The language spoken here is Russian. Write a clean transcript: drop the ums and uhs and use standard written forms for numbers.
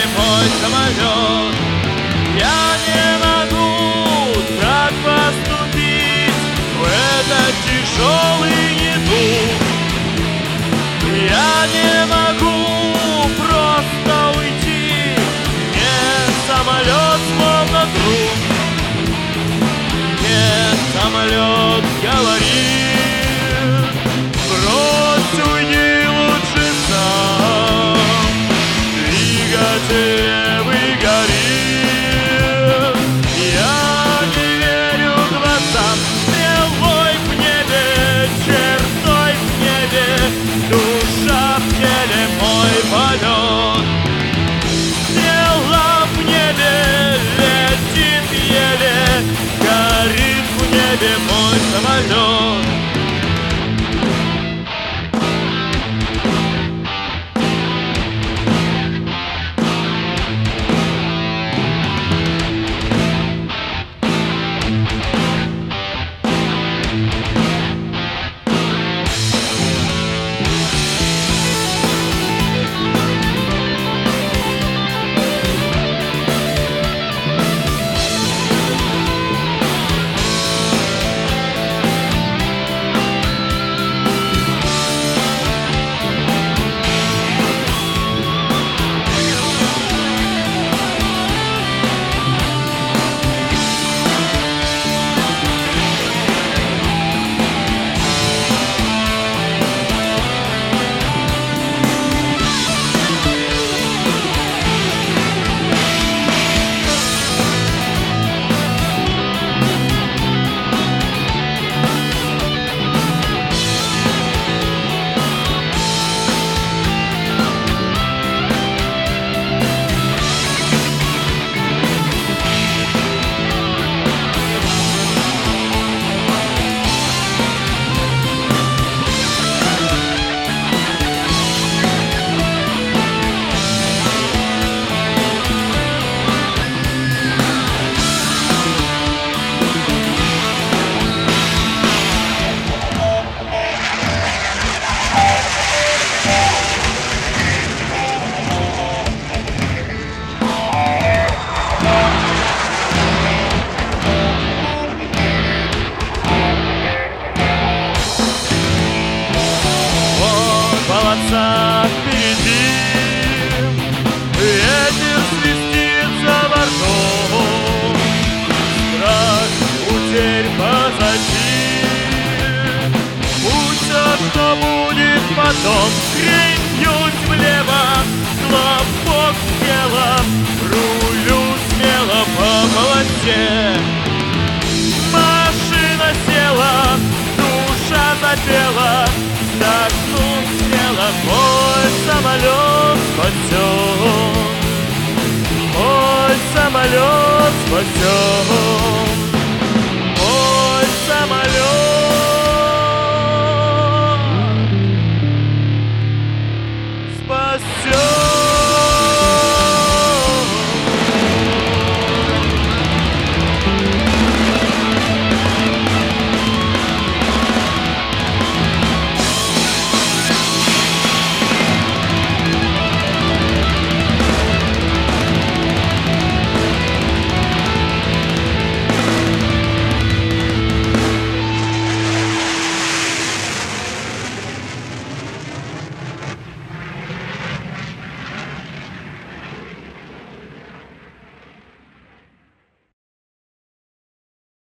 мой самолет. Я не могу так поступить в этот тяжелый недуг. Я не могу просто уйти, мне самолет словно друг. Нет, самолет говорит: брось, уйди лучше сам, двигатель выгорит. Я не верю глазам, стрелой в небе, чертой в небе, душа в теле, мой полет. Стрела в небе летит еле, горит в небе мой самолет. Впереди ветер свистит за бортом, страх утерь позади. Пусть все, что будет потом, кренюсь влево, хлопок тела, рулю смело по полосе. Машина села, душа запела, вздохнув смело, мой самолет спасен, мой самолет спасен.